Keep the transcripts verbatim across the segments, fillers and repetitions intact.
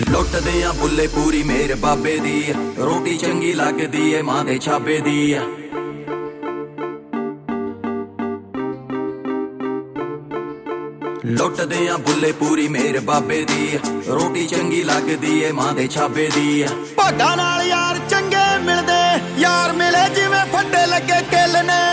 ਲੁੱਟਦੇ ਆ ਬੁੱਲੇ ਪੂਰੀ ਮੇਰ ਬਾਬੇ ਦੀ, ਰੋਟੀ ਚੰਗੀ ਲੱਗਦੀ ਏ ਮਾਂ ਦੇ ਛਾਬੇ ਦੀ। ਲੁੱਟਦੇ ਆ ਬੁੱਲੇ ਪੂਰੀ ਮੇਰ ਬਾਬੇ ਦੀ, ਰੋਟੀ ਚੰਗੀ ਲੱਗਦੀ ਏ ਮਾਂ ਦੇ ਛਾਬੇ ਦੀ। ਭਾਗਾਂ ਨਾਲ ਯਾਰ ਚੰਗੇ ਮਿਲਦੇ, ਯਾਰ ਮਿਲੇ ਜਿਵੇਂ ਫੱਟੇ ਲੱਗੇ ਕਿੱਲ ਨੇ।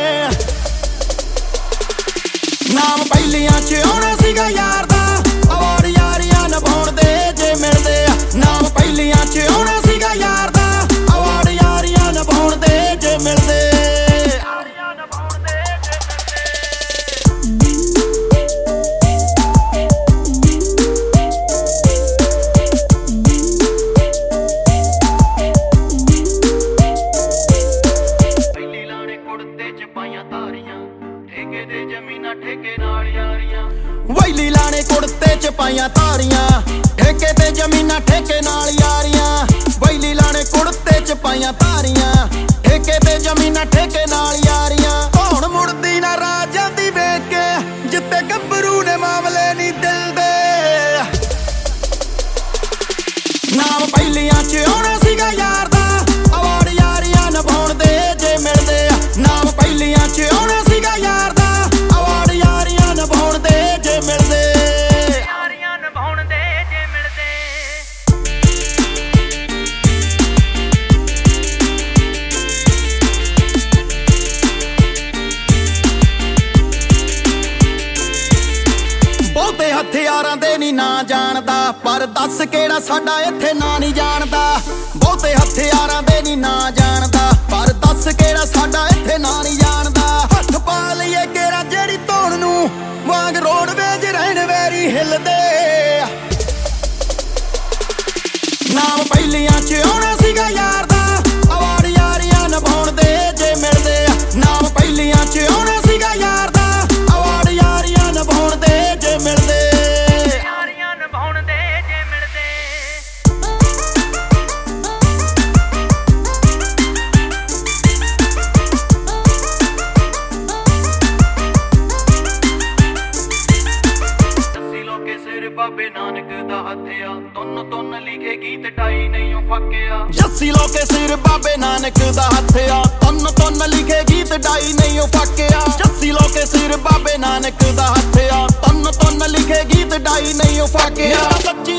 ਨਾਮ ਪਹਿਲੀਆਂ ਚ ਆਉਣਾ ਸੀਗਾ ਯਾਰ ਦਾ, ਅਵਾਰਡ ਯਾਰੀਆਂ ਨਿਭਾਉਣ ਦੇ ਜੇ ਮਿਲਦੇ। ਨਾਮ ਪਹਿਲੀਆਂ ਚ ਆਉਣਾ ਸੀਗਾ ਯਾਰ ਦਾ, ਅਵਾਰਡ ਯਾਰੀਆਂ ਨਿਭਾਉਣ ਦੇ ਜੇ ਮਿਲਦੇ। ਵੈਲੀ ਲਾਣੇ ਕੁੜਤੇ ਚ ਪਾਈਆਂ ਤਾਰੀਆਂ, ਠੇਕੇ ਤੇ ਜ਼ਮੀਨਾਂ ਠੇਕੇ ਨਾਲ ਯਾਰੀਆਂ। ਵੈਲੀ ਲਾਣੇ ਕੁੜਤੇ ਚ ਪਾਈਆਂ ਤਾਰੀਆਂ, ਠੇਕੇ ਤੇ ਜ਼ਮੀਨਾਂ ਠੇਕੇ ਨਾਲ ਯਾਰੀਆਂ। ਕੌਣ ਮੁੜਦੀ ਨਾ ਰਾਹ ਜਾਂਦੀ ਵੇਖ ਕੇ, ਜਿੱਤੇ ਗੱਭਰੂ ਨੇ ਮਾਮਲੇ ਨਹੀਂ ਦਿਲ ਦੇ। ਨਾਮ ਪਹਿਲੀਆਂ ਚ ਆਉਣਾ ਸੀਗਾ ਯਾਰ ਦਾ, ਅਵਾਰਡ ਯਾਰੀਆਂ ਨਿਭਾਉਣ ਦੇ ਜੇ ਮਿਲਦੇ। ਨਾਮ ਪਹਿਲੀਆਂ ਚ ਆਉਣਾ ਸੀਗਾ ਯਾਰ ਦਾ, ਅਵਾਰਡ ਯਾਰੀਆਂ ਨਿਭਾਉਣ ਦੇ ਜੇ ਮਿਲਦੇ। ਯਾਰੀਆਂ ਨਿਭਾਉਣ ਦੇ ਜੇ ਮਿਲਦੇ। ਬਹੁਤੇ ਹਥਿਆਰਾਂ ਦੇ ਨੀ ਨਾਂ ਜਾਣਦਾ, ਪਰ ਦੱਸ ਕਿਹੜਾ ਸਾਡਾ ਇੱਥੇ ਨਾਂ ਨਹੀਂ ਜਾਣਦਾ। ਬਹੁਤੇ ਹਥਿਆਰਾਂ ਦੇ ਨੀ ਨਾਂ ਜਾਣਦਾ, ਪਰ ਦੱਸ ਕਿਹੜਾ ਸਾਡਾ ਇੱਥੇ ਨਾਂ ਨਹੀਂ ਜਾਣਦਾ। ਹੱਥ ਪਾ ਲਈਏ ਕਿਹੜਾ ਜਿਹੜੀ ਧੌਣ ਨੂੰ, ਵਾਂਗ ਰੋਡਵੇਜ ਰਹਿਣ ਵੈਰੀ ਹਿੱਲਦੇ। ਨਾਮ ਪਹਿਲੀਆਂ ਚ ਆਉਣਾ ਸੀਗਾ ਯਾਰ ਦਾ, ਅਵਾਰਡ ਯਾਰੀਆਂ ਨਿਭਾਉਣ ਦੇ ਜੇ ਮਿਲਦੇ। ਨਾਮ ਪਹਿਲੀਆਂ ਚ ਆਉਣਾ ਸੀਗਾ ਯਾਰ ਦਾ, ਅਵਾਰਡ ਯਾਰੀਆਂ ਨਿਭਾਉਣ ਦੇ ਜੇ ਮਿਲਦੇ। ਯਾਰੀਆਂ ਨਿਭਾਉਣ ਦੇ ਜੇ ਮਿਲਦੇ। ਬਾਬੇ ਨਾਨਕ ਦਾ ਹੱਥਿਆ, ਤੁੰਨ ਤੁੰਨ ਲਿਖੇ ਗੀਤ ਢਾਈ ਨਹੀਂ ਫੱਕਿਆ। ਜੱਸੀ ਲੋਕੇ ਸਿਰ ਬਾਬੇ ਨਾਨਕ ਦਾ ਹੱਥਿਆ, ਤੁੰਨ ਤੁੰਨ ਲਿਖੇ ਗੀਤ ਢਾਈ ਨਹੀਂ ਫੱਕਿਆ। ਜੱਸੀ ਲੋਕੇ ਸਿਰ ਬਾਬੇ ਨਾਨਕ ਦਾ ਹੱਥਿਆ, ਤੁੰਨ ਤੁੰਨ ਲਿਖੇ ਗੀਤ ਢਾਈ ਨਹੀਂ ਫੱਕਿਆ। ਸੱਚੀ